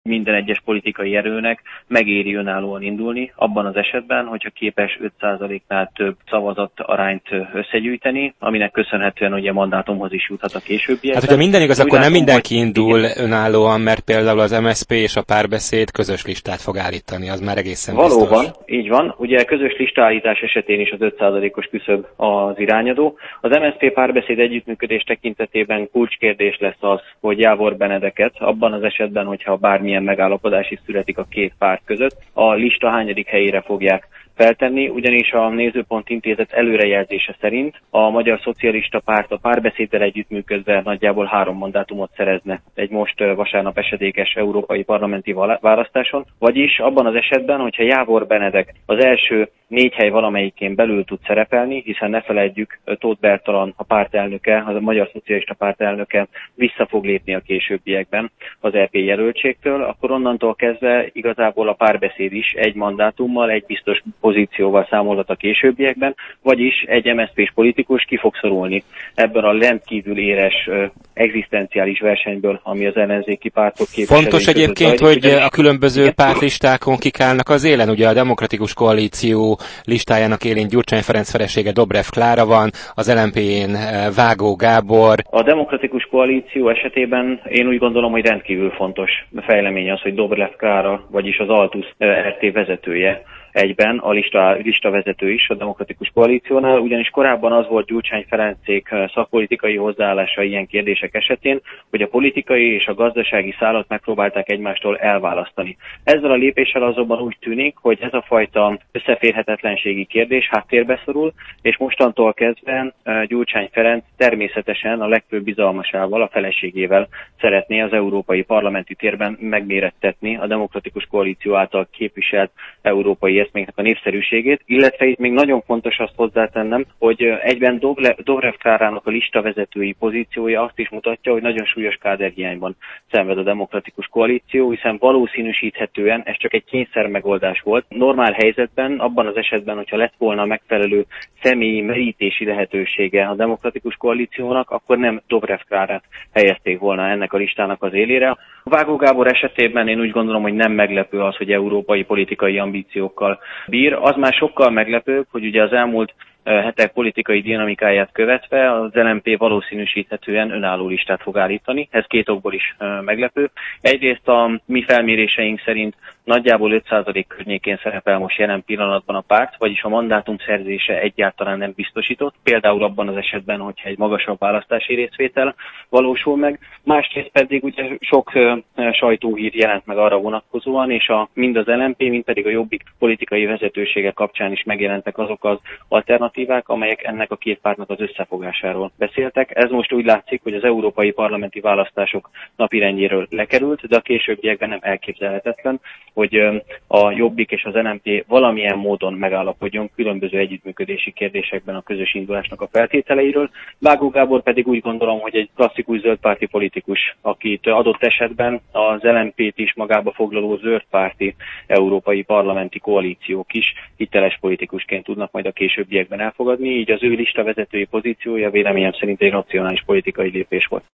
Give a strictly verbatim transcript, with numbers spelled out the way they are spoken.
minden egyes politikai erőnek megéri önállóan indulni, abban az esetben, hogyha képes öt százaléknál több szavazat arányt összegyűjteni, aminek köszönhetően ugye mandátumhoz is juthat a későbbiekben. Hát, hogyha minden igaz, akkor nem mindenki indul önállóan, mert például az em es zé pé és a Párbeszéd közös listát fog állítani, az már egészen biztos. Valóban, így van. Ugye közös listaállítás esetén is az öt százalékos küszöb az irányadó. Az em es zé pé Párbeszéd együttműködés tekintetében kulcskérdés lesz az, hogy Jávor Benedeket, abban az esetben, hogyha bármilyen megállapodás is születik a két párt között, a lista hányadik helyére fogják feltenni, ugyanis a Nézőpont Intézet előrejelzése szerint a Magyar Szocialista Párt a Párbeszéddel együttműködve nagyjából három mandátumot szerezne egy most vasárnap esedékes európai parlamenti választáson, vagyis abban az esetben, hogyha Jávor Benedek az első négy hely valamelyikén belül tud szerepelni, hiszen ne feledjük, Tóth Bertalan a pártelnöke, az a Magyar Szocialista Párt elnöke vissza fog lépni a későbbiekben az é pé jelöltségtől, akkor onnantól kezdve igazából a Párbeszéd is egy mandátummal, egy biztos pozícióval számolhat a későbbiekben, vagyis egy em es zé pés politikus ki fog szorulni ebből a rendkívül éres egzisztenciális versenyből, ami az ellenzéki pártok képviselői. Fontos egyébként, hogy a különböző igen? pártlistákon kikálnak az élen, ugye a Demokratikus Koalíció listájának élén Gyurcsány Ferenc felesége Dobrev Klára van, az el em pé-n Vágó Gábor. A Demokratikus Koalíció esetében én úgy gondolom, hogy rendkívül fontos fejlemény az, hogy Dobrev Klára, vagyis az Altusz er té vezetője egyben a lista, lista vezető is a Demokratikus Koalíciónál, ugyanis korábban az volt Gyurcsány Ferencék szakpolitikai hozzáállása ilyen kérdések esetén, hogy a politikai és a gazdasági szálat megpróbálták egymástól elválasztani. Ezzel a lépéssel azonban úgy tűnik, hogy ez a fajta összeférhetetlenségi kérdés háttérbe szorul, és mostantól kezdve Gyurcsány Ferenc természetesen a legfőbb bizalmasával, a feleségével szeretné az európai parlamenti térben megmérettetni a Demokratikus Koalíció által képviselt európai eszméknek a népszerűségét, illetve itt még nagyon fontos azt hozzátennem, hogy egyben Dobrev Klárának a listavezetői pozíciója azt is mutatja, hogy nagyon súlyos káderhiányban szenved a Demokratikus Koalíció, hiszen valószínűsíthetően ez csak egy kényszer megoldás volt. Normál helyzetben, abban az esetben, hogyha lett volna megfelelő személyi merítési lehetősége a Demokratikus Koalíciónak, akkor nem Dobrev Klárát helyezték volna ennek a listának az élére. Vágó Gábor esetében én úgy gondolom, hogy nem meglepő az, hogy európai politikai ambíciókkal bír. Az már sokkal meglepőbb, hogy ugye az elmúlt hetek politikai dinamikáját követve az el em pé valószínűsíthetően önálló listát fog állítani. Ez két okból is meglepő. Egyrészt a mi felméréseink szerint nagyjából öt százalék környékén szerepel most jelen pillanatban a párt, vagyis a mandátum szerzése egyáltalán nem biztosított, például abban az esetben, hogyha egy magasabb választási részvétel valósul meg. Másrészt pedig ugye sok sajtóhír jelent meg arra vonatkozóan, és a, mind az el em pé, mind pedig a Jobbik politikai vezetősége kapcsán is megjelentek azok az alternatívák, amelyek ennek a két pártnak az összefogásáról beszéltek. Ez most úgy látszik, hogy az európai parlamenti választások napirendjéről lekerült, de a későbbiekben nem elképzelhetetlen, hogy a Jobbik és az el em pé valamilyen módon megállapodjon különböző együttműködési kérdésekben a közös indulásnak a feltételeiről. Vágó Gábor pedig úgy gondolom, hogy egy klasszikus zöldpárti politikus, akit adott esetben az el em pét is magába foglaló zöldpárti európai parlamenti koalíciók is hiteles politikusként tudnak majd a későbbiekben elfogadni, így az ő listavezetői pozíciója véleményem szerint egy racionális politikai lépés volt.